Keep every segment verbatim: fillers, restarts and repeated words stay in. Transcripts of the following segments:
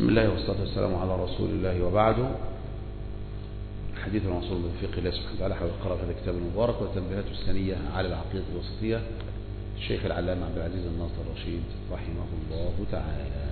بسم الله والصلاة والسلام على رسول الله وبعد. حديث الرسول في فقه الله سبحانه وتعالى حول القراءة في هذا الكتاب المبارك وتنبيهاته السنية على العقيدة الوسطية الشيخ العلامة عبد العزيز الناصر الرشيد رحمه الله تعالى.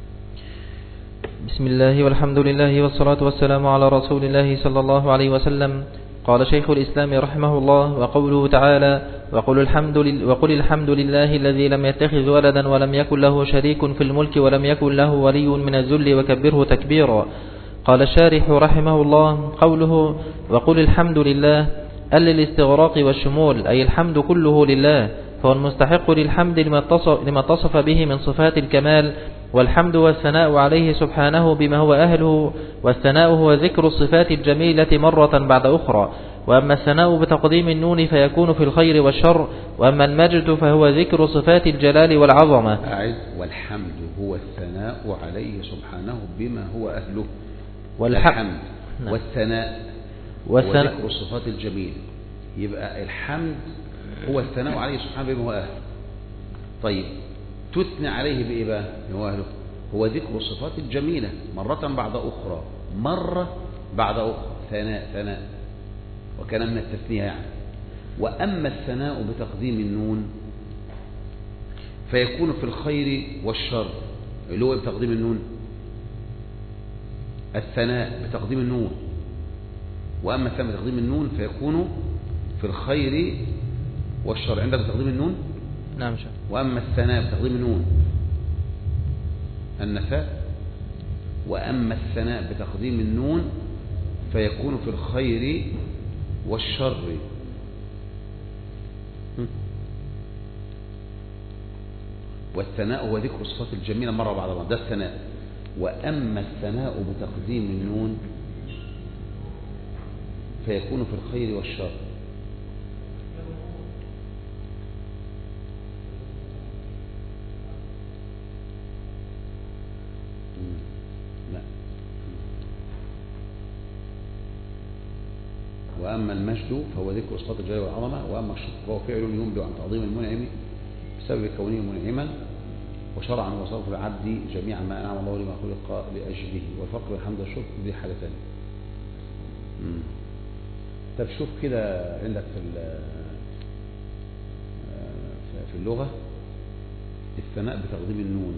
بسم الله والحمد لله والصلاة والسلام على رسول الله صلى الله عليه وسلم. قال شيخ الإسلام رحمه الله: وقوله تعالى: وقل الحمد, لله وقل الحمد لله الذي لم يتخذ ولدا ولم يكن له شريك في الملك ولم يكن له ولي من الذل وكبره تكبيرا. قال الشارح رحمه الله: قوله وقل الحمد لله أل للاستغراق والشمول، أي الحمد كله لله، فهو المستحق للحمد لما اتصف به من صفات الكمال، والحمد والثناء عليه سبحانه بما هو أهله، والثناء هو ذكر الصفات الجميلة مرة بعد أخرى. وأما الثناء بتقديم النون فيكون في الخير والشر، وأما المجد فهو ذكر صفات الجلال والعظمة. أعد والحمد هو الثناء عليه سبحانه بما هو أهله، والحمد والثناء والثناء هو ذكر الصفات الجميلة. يبقى الحمد هو الثناء عليه سبحانه بما هو أهله. طيب تثنى عليه بإيه بقى بما هو أهله؟ هو ذكر الصفات الجميلة مرة بعد أخرى، مرة بعد أخرى، ثناء ثناء، وكان من التثنية يعني. وأما الثناء بتقديم النون فيكون في الخير والشر، اللي هو بتقديم النون الثناء بتقديم النون، وأما الثناء بتقديم النون فيكون في الخير والشر. عندك بتقديم النون؟ نعم شاء. وأما الثناء بتقديم النون النفاء، وأما الثناء بتقديم النون فيكون في الخير والشر. والثناء هو ذكر الصفات الجميلة مرة بعد مرة، ده الثناء. وأما الثناء بتقديم النون فيكون في الخير والشر. لا. وأما المجد فهو ذكر صفات الجلال والعظمة، وأما الشكر فهو فعل ينبئ عن تعظيم المنعم بسبب كونه منعما، وشرعا وصرف العبد جميعا ما أنعم الله لما خلق لأجله. والفرق بين الحمد والشكر دي حالتين. طب شوف كده عندك في في اللغة الثناء بتقديم النون.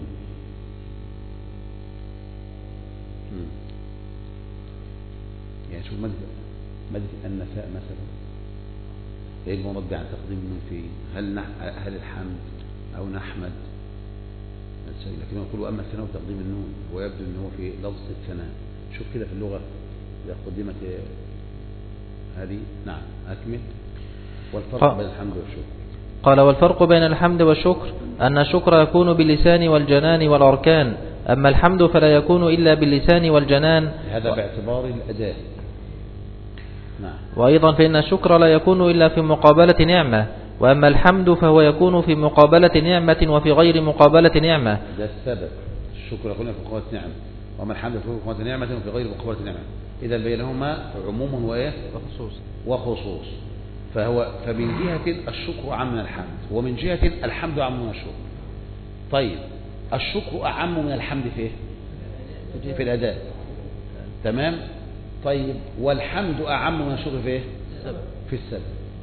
يعني شوف مادة مادة النساء مثلا، ايه المراد عن تقديم النون فيه؟ هل هل الحمد أو نحمد؟ لكن يقول أما الثناء بتقديم النون، ويبدو أنه هو في لفظ الثناء. شوف كده في اللغة إذا قدمت هذه. نعم أكمل. والفرق بين الحمد والشكر. قال: والفرق بين الحمد والشكر أن الشكر يكون باللسان والجنان والأركان، أما الحمد فلا يكون إلا باللسان والجنان، هذا باعتبار الأداء. نعم. وأيضا فإن الشكر لا يكون إلا في مقابلة نعمة، وأما الحمد فهو يكون في مقابلة نعمة وفي غير مقابلة نعمة. ده السبب. الشكر يكون في مقابلة نعمة، وأما الحمد يكون في مقابلة نعمة وفي غير مقابلة نعمة. إذا بينهما عموم وإيه؟ وخصوص. وخصوص. فهو فمن جهة الشكر أعم من الحمد، ومن جهة الحمد أعم من الشكر. طيب الشكر أعم من الحمد في إيه؟ في الأداء. تمام. طيب والحمد أعم من الشكر في إيه؟ في السبب.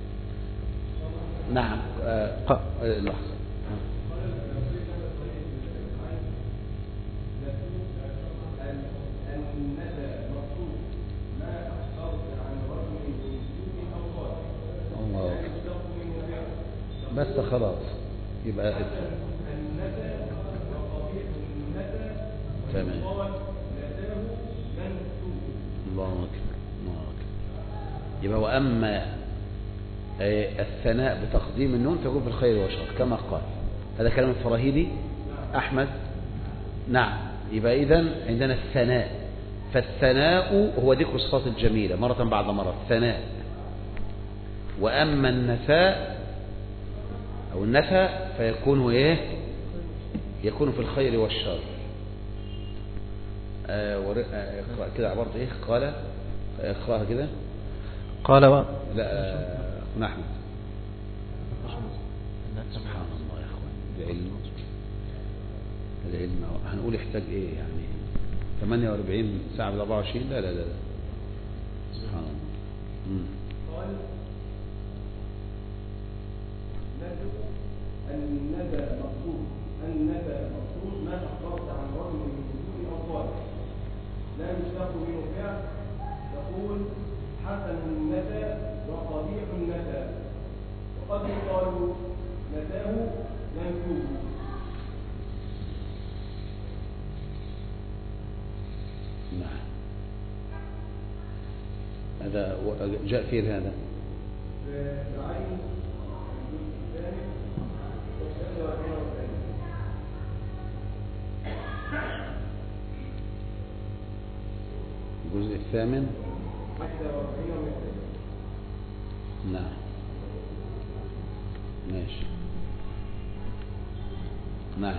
نعم. آه. لحظة. بس خلاص يبقى تمام. الله أكبر الله أكبر. يبقى وأما الثناء بتقديم النون فيكون في الخير والشر كما قال. هذا كلام الفراهيدي أحمد. نعم. يبقى إذن عندنا الثناء، فالثناء هو ذكر الصفات الجميلة مرة بعد مرة، الثناء. وأما النفاء أو النفى فيكون إيه؟ يكون في الخير والشر. آه ور... آه كده عبارة إيه؟ قال اقرأها كده. قال و... لا أخونا أحمد. سبحان الله يا أخوان، العلم العلم هنقول يحتاج إيه يعني؟ ثمانية وأربعين ساعة ب أربعة وعشرين، لا لا لا سبحان الله. مم. قال الندى مقصود الندى مقصود ما أخبرت عن رجل من وجود أو صالح لا يشتق منه فعل، تقول حسن الندى وقبيح الندى، وقد يقال نداه ينفوه. نعم هذا جاء فيه هذا بعين الثاني والثاني والثاني الجزء الثامن واحد وأربعين. نعم ماشي. نعم.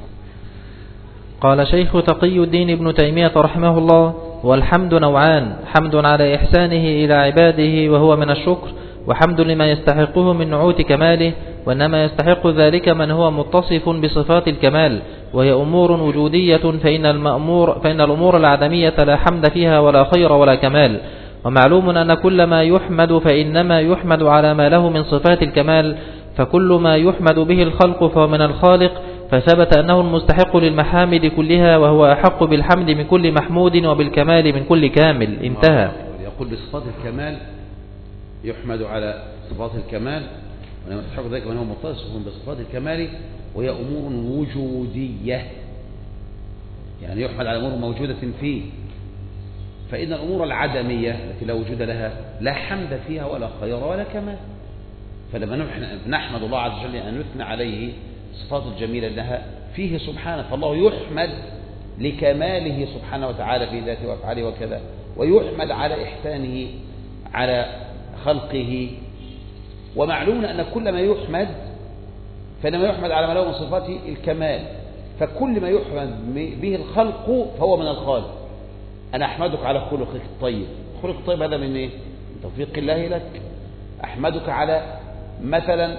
قال شيخ تقي الدين ابن تيمية رحمه الله: والحمد نوعان، حمد على إحسانه إلى عباده وهو من الشكر، وحمد لما يستحقه من نعوت كماله، وإنما يستحق ذلك من هو متصف بصفات الكمال، وهي أمور وجودية، فإن, المأمور فإن الأمور العدمية لا حمد فيها ولا خير ولا كمال. ومعلوم أن كل ما يحمد فإنما يحمد على ما له من صفات الكمال، فكل ما يحمد به الخلق فهو من الخالق، فثبت أنه المستحق للمحامد كلها، وهو أحق بالحمد من كل محمود وبالكمال من كل كامل. انتهى. يقول بصفات الكمال يحمد على صفات الكمال، وإنما يستحق ذلك من هو متصف بصفات الكمال، وهي أمور وجودية، يعني يحمد على أمور موجودة فيه، فإن الأمور العدمية التي لا وجود لها لا حمد فيها ولا خير ولا كمال. فلما نحمد الله عز وجل أن نثنى عليه صفات الجميلة لها فيه سبحانه، فالله يحمد لكماله سبحانه وتعالى في ذاته وأفعاله وكذا، ويحمد على إحسانه على خلقه. ومعلوم أن كل ما يحمد فإنما يحمد على ما له من صفات الكمال، فكل ما يحمد به الخلق فهو من الخالق. أنا أحمدك على خلقك الطيب، خلق الطيب هذا من إيه؟ من توفيق الله لك. أحمدك على مثلا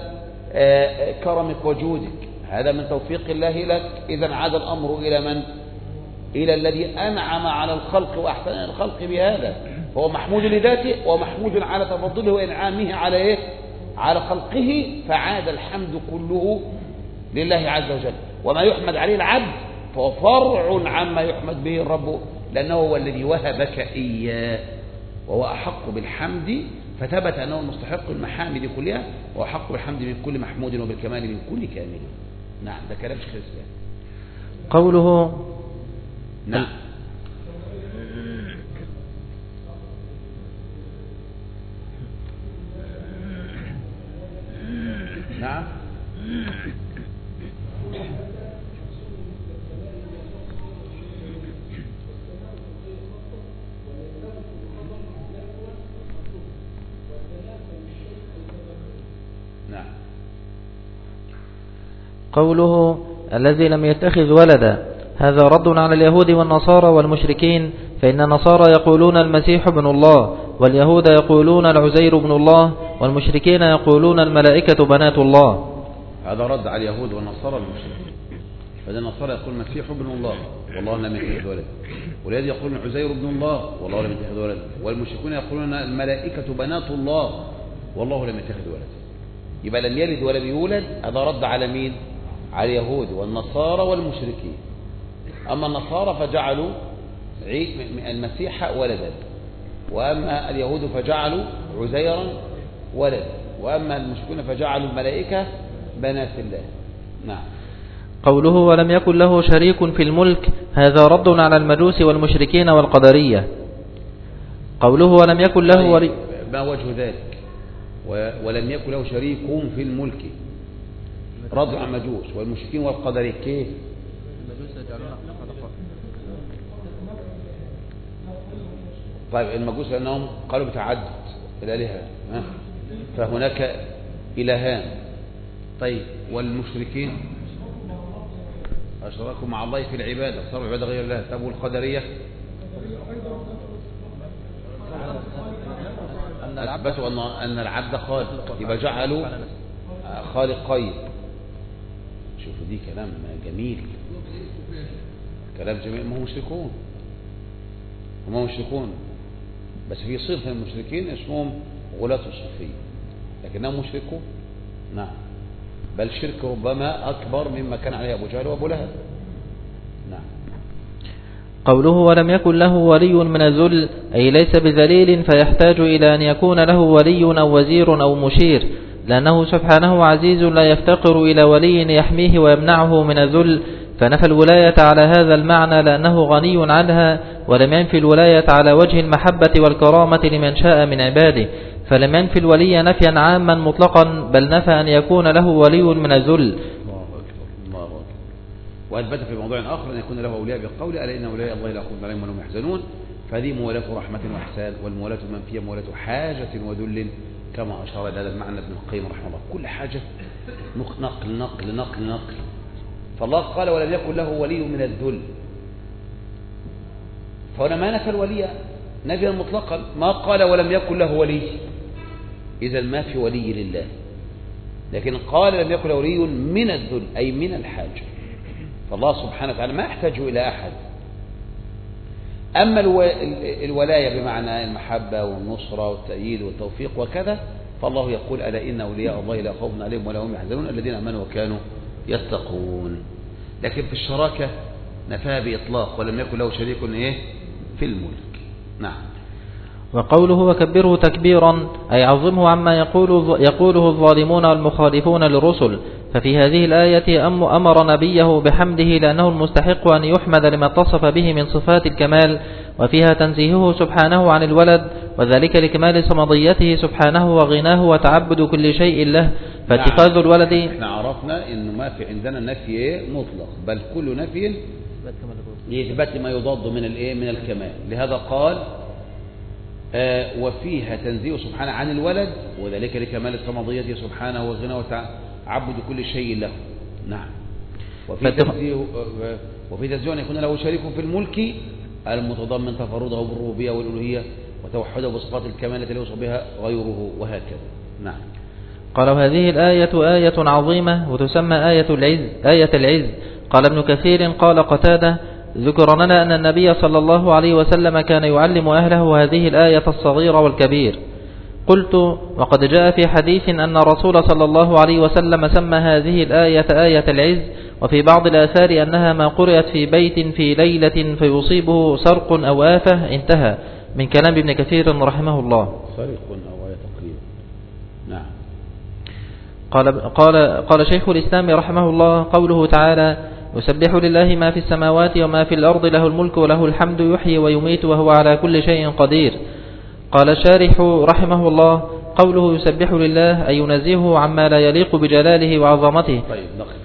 كرمك وجودك، هذا من توفيق الله لك. إذا عاد الأمر إلى من؟ إلى الذي أنعم على الخلق وأحسن الخلق بهذا، فهو محمود لذاته ومحمود على تفضله وإنعامه على إيه؟ على خلقه، فعاد الحمد كله لله عز وجل. وما يحمد عليه العبد فهو فرع عما يحمد به الرب، لأنه هو الذي وهبك إياه، وهو أحق بالحمد، فثبت أنه المستحق المحامد كلها، وأحق بالحمد من كل محمود وبالكمال من كل كامل. نعم، ده كلام شيخ الإسلام. قوله نعم. نعم. نعم. قوله الذي لم يتخذ ولدا، هذا رد على اليهود والنصارى والمشركين، فإن النصارى يقولون المسيح ابن الله، واليهود يقولون العزير ابن الله، والمشركين يقولون الملائكة بنات الله. هذا رد على اليهود والنصارى والمشركين، فإن النصارى يقول المسيح ابن الله والله لم يتخذ ولدا، واليهود يقولون العزير ابن الله والله لم يتخذ ولدا، والمشركون يقولون الملائكة بنات الله والله لم يتخذ ولدا. يبقى لم يلد ولم يولد، هذا رد على مين؟ على اليهود والنصارى والمشركين. أما النصارى فجعلوا المسيح ولدا، وأما اليهود فجعلوا عزيرا ولدا، وأما المشركون فجعلوا الملائكة بنات الله. نعم. قوله ولم يكن له شريك في الملك، هذا رد على المجوس والمشركين والقدرية. قوله ولم يكن له ولي، ما وجه ذلك؟ ولم يكن له شريك في الملك، رد على المجوس والمشركين والقدرية. كيف؟ طيب المجوس لأنهم قالوا بتعدد الآلهة، فهناك إلهان. طيب والمشركين أشركوا مع الله في العبادة، صاروا عبادة غير الله. طب والقدرية أثبتوا أن العبد خالق، يبقى جعلوا خالقين. شوفوا دي كلام جميل، كلام جميل. ما هم مشركون، هم مشركون، بس في صنف المشركين اسمهم غلاة الصوفية، لكنهم مشركون. نعم، بل شرك ربما أكبر مما كان عليه أبو جهل وأبو لهب. نعم. قوله ولم يكن له ولي من الذل أي ليس بذليل فيحتاج إلى أن يكون له ولي أو وزير أو مشير، لأنه سبحانه عزيز لا يفتقر إلى ولي يحميه ويمنعه من الذل، فنفى الولاية على هذا المعنى لأنه غني عنها، ولم ينفي الولاية على وجه المحبة والكرامة لمن شاء من عباده، فلم ينفي الولي نفيا عاما مطلقا، بل نفى أن يكون له ولي من الذل. الله أكبر الله أكبر. وأثبت في موضوع آخر أن يكون له أولياء بقول ألا إن أولياء الله لا خوف عليهم ولا هم يحزنون، فهذه مولاة رحمة وإحسان، والمولاة المنفية مولاة حاجة وذل، كما أشار إلى هذا المعنى ابن القيم رحمه الله. كل حاجة نقل نقل نقل نقل. فالله قال ولم يكن له ولي من الذل، فهنا ما نفى الولي نفيا مطلقا، ما قال ولم يكن له ولي، إذا ما في ولي لله، لكن قال لم يكن له ولي من الذل أي من الحاجة. فالله سبحانه وتعالى ما يحتاج إلى أحد. أما الولاية بمعنى المحبة والنصرة والتأييد والتوفيق وكذا، فالله يقول ألا إن أولياء الله لا خوف عليهم ولا هم يحزنون الذين آمنوا وكانوا يتقون. لكن في الشراكة نفاها بإطلاق ولم يكن له شريك إيه في الملك. نعم. وقوله وكبره تكبيرا أي عظمه عما يقول يقوله الظالمون والمخالفون للرسل، ففي هذه الآية أمر نبيه بحمده لأنه المستحق أن يحمد لما اتصف به من صفات الكمال، وفيها تنزيهه سبحانه عن الولد، وذلك لكمال صمديته سبحانه وغناه وتعبد كل شيء له، فاتخاذ الولد. احنا عرفنا انه ما في عندنا نفي مطلق، بل كل نفي لإثبات ما يضاد من الايه من الكمال. لهذا قال آه وفيها تنزيه سبحانه عن الولد، وذلك لكمال صمديته سبحانه وغناه وتعبد كل شيء له. نعم. وفي تنزيه وفي تنزيه أن يكون له شريك في الملك المتضمن تفرده بالربوبية والألوهية وتوحده بصفات الكمال التي يوصف بها غيره، وهكذا. نعم. قال هذه الآية آية عظيمة وتسمى آية العز آية العز. قال ابن كثير قال قتادة ذكر لنا أن النبي صلى الله عليه وسلم كان يعلم أهله هذه الآية الصغيرة والكبير. قلت وقد جاء في حديث أن الرسول صلى الله عليه وسلم سمى هذه الآية آية العز، وفي بعض الآثار أنها ما قرأت في بيت في ليلة فيصيبه سرق أو آفة. انتهى من كلام ابن كثير رحمه الله. سرق أو آية تقريبا. نعم. قال, قال, قال شيخ الإسلام رحمه الله قوله تعالى يسبح لله ما في السماوات وما في الأرض له الملك وله الحمد يحيي ويميت وهو على كل شيء قدير. قال الشارح رحمه الله قوله يسبح لله أي ينزهه عما لا يليق بجلاله وعظمته. طيب نقف